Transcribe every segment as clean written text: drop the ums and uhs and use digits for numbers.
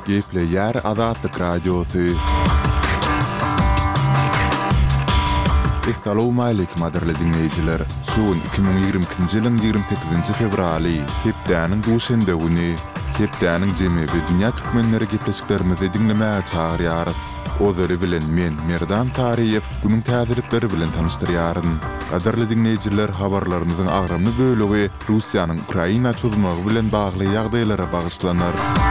Gepleyer Azatlyk Radiosu. Assalamu alaykum aderli dinleyijiler. Suun 2022-nji ýylyň 28-nji fevraly, hepdäniň duşende güni. Hepdäniň jemi we dünýä türkmenleri gepleşiklerimizi dinlemäge çagyrýar. Ozary bilen men Merdan Tariýew günüň täzelikleri bilen tanışdyrýaryn. Aderli dinleyijiler, habarlarymyzyň agramy bölegi Russiýanyň Ukraina çözümi bilen bagly ýagdaýlara bagyşlanar.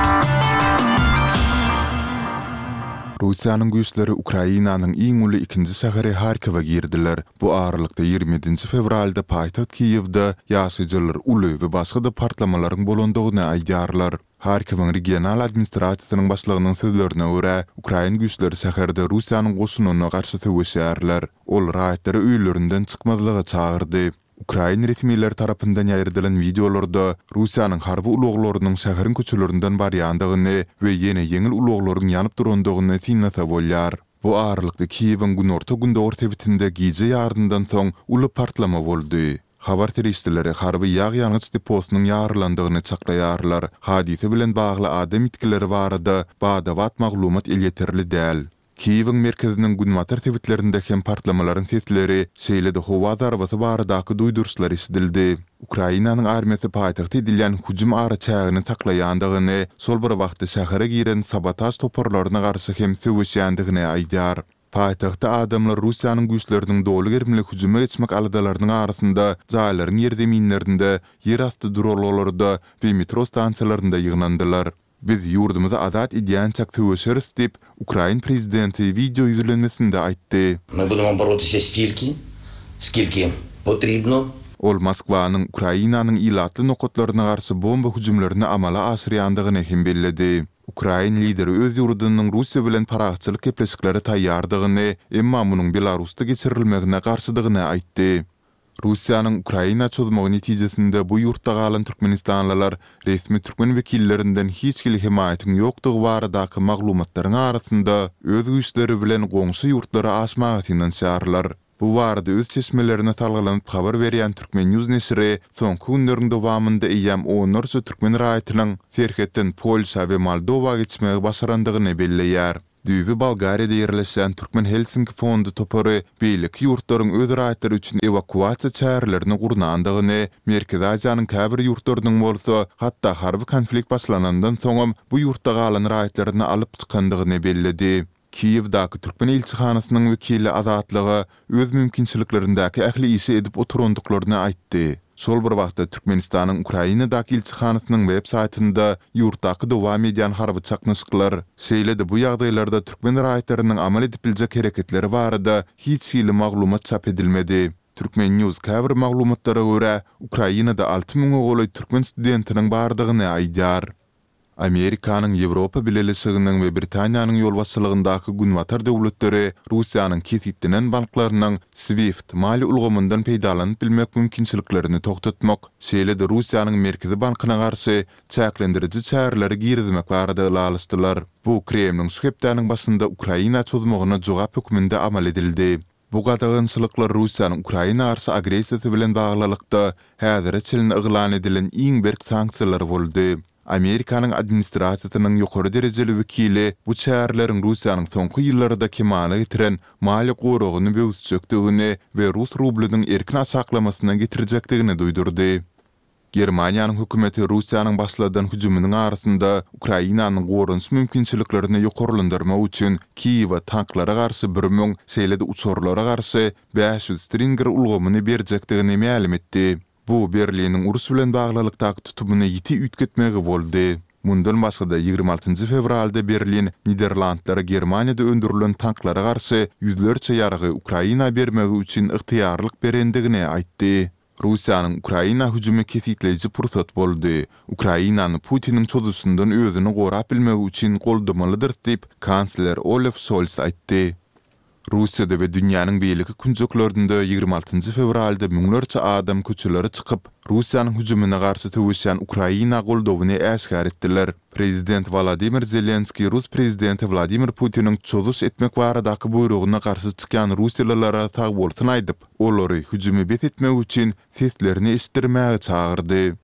Russiýanyň güýçleri Ukrainanyň iň uly ikinji şäheri Harkiwa girdiler. Bu aralykda 27-nji fevralda paýtaxt Kiýewde ýaşaýjylar uly we başga da partlamalaryň bolandygyny aýdýarlar. Harkiwyň regional administrasiýasynyň başlygynyň sözlerine görä, Ukraina güýçleri şäherde Russiýanyň goşunyna garşy töweşýärler. Ol raýatlary öýlerinden çykmazlyga çagyrdy. Ukraina resmiýetleri tarapyndan ýaýradylan videolarda Russiýanyň harby uluglarynyň şäheriň köçelerinden barýandygyny we ýene ýeňil uluglaryň ýanyp durandygyny signata bolýar. Bu aralykda Kiýewiň günorta günde orta bitinde gije ýardyndan soň uly partlama boldy. Habar teristleri harby ýag ýanyç deposynyň ýarlandygyny çaklaýarlar. Hadise bilen bagly adam itkileri barada bada-wat maglumat elýeterli däl. Kiýewiň merkeziniň günmatar tewitlerinde hem partlamalaryň sesleri, şeýle-de howa zarbaty baradaky duýdurşlar işdildi. Ukrainanyň armiýasy paýtagty edilýän hujum ara çägini taklaýandygyny, sol bir wagtda şähere giren sabotaj toparlaryna garşy hem söwüşýändigini aýdýar. Paýtagtda adamlar Russiýanyň güýçleriniň dolu germli hujuma geçmek alydalarynyň arasynda, jaýlaryň ýerdeminlerinde, ýerasty durollarda we metro stansiýalarynda ýygnandylar. Biz ýurdumyza azat edýän çak töweşeriz diýip Ukraina prezidenti video ýüzlenmesinde aýtdy. Ми будемо боротися стільки, скільки потрібно. Ol Moskwanyň Ukrainanyň ilatly nokatlaryna garşy bomba hujumlaryny amala aşyrýandygyny hem bellidi. Ukraina lideri öz ýurdunyň Russiýa bilen paragçylyk gepleşikleri taýýardygyny, emma munyň Belarusda geçirilmegine garşydygyny aýtdy. Russiýanyň Ukraina çözümüň netijesinde bu ýurtda galan türkmenistanlylar resmi türkmen wekillerinden hiç kili himayatyň ýokdugy baradaky maglumatlaryň arasynda öz güýçleri bilen goňşy ýurtlara aşmagy tinanşýarlar. Bu barada öz çeşmelerine talgalanyp habar berýän Türkmen News nesiri soňky günleriň dowamında eýem onurça türkmen raýatynyň Serhetden Polşa we Moldowa geçmegi başarandygyny belleýär. Düýbi Bolgariýada ýerleşen Türkmen Helsinki fondu topary beýleki ýurtlaryň öz raýatlary üçin evakuasiýa çärelerini gurnandygyny, Merkezi Aziýanyň käbir ýurtlarynyň bolsa, hatda harby konflikt başlanandan soňam bu ýurtda galan raýatlaryny alyp çykandygyny belledi. Kiýewdaky Türkmen elçihanasynyň wekili Azatlygy öz mümkinçiliklerindäki ähli işi edip oturandyklaryny aýtdy. Sol bir wagtda Türkmenistanyň Ukrainadaky elçihanasynyň web saýtynda ýurtdaky dowam edýän harby çaknysyklar, şeýle-de bu ýagdaýlarda türkmen raýatlarynyň amal edip biljek hereketleri barada hiç ýyly maglumat çap edilmedi. Türkmen News käbir maglumatlara görä Ukrainada 6000 goly türkmen studentiniň bardygyny aýdýar. Amerikanyň Ýewropa Birleşiginiň we Britaniýanyň ýolbaşçylygyndaky günwatar döwletleri Russiýanyň kesitdilen banklarynyň SWIFT mali ulgamyndan peýdalanyp bilmek mümkinçiliklerini toktatmak, şeýle-de Russiýanyň Merkezi Bankyna garşy çäklendiriji çäreleri girdimek barada alışdylar. Bu Kremliň şühepdäniň başynda Ukraina çözümüne jogap hökmünde amal edildi. Bu gadagynçylyklar Russiýanyň Ukraina garşy agresiýasy bilen baglylykda häzir çylny yglan edilen iň berk sanksiýalar boldy. Amerikanyň administrasiýasynyň ýokary derejeli wekili bu çäreleriň Russiýanyň soňky ýyllarda kemale getiren mali goragyny böwütjekdigini we Rus rublynyň erkin saklamasyna getirjekdigini duýdurdy. Germaniýanyň hökümeti Russiýanyň başladan hujumynyň arasynda Ukrainanyň gorunç mümkinçiliklerini ýokarlandyrmak üçin Kiýewe tanklara garşy 1000, şeýle-de uçurlara garşy 500 Stinger ulgamyny berjekdigini ma'lum etdi. Bu Berliniň urus bilen baglylykdaky tutumuny ýiti üýtgetmegi boldy. Mundan başga 26 fevralda Berlin Niderlandlara Germaniýada öndürilen tanklara garşy ýüzlerçe ýargy Ukraina bermegi üçin ygtyýarlyk berendigini aýtdy. Russiýanyň Ukraina hujumy kesitleýiji pursat boldy. Ukrainany Putiniň çözüsünden özüni gorap bilmegi üçin goldamalydyr diýip kansler Olaf Scholz aýtdy. Russiýada we dünýäniň beýleki künjeklerinde 26 fevralda müňlerçe adam köçelere çykyp Russiýanyň hujumyna garşy töweşýän Ukraina goldawyny äşkar etdiler. Prezident Vladimir Zelenski Rus prezidenti Vladimir Putiniň çözüş etmek baradaky buyrugyna garşy çykan Russiýalylara tag bolsun aýdyp, olary hujumy bet etmek üçin seslerini eşitdirmäge çagyrdy.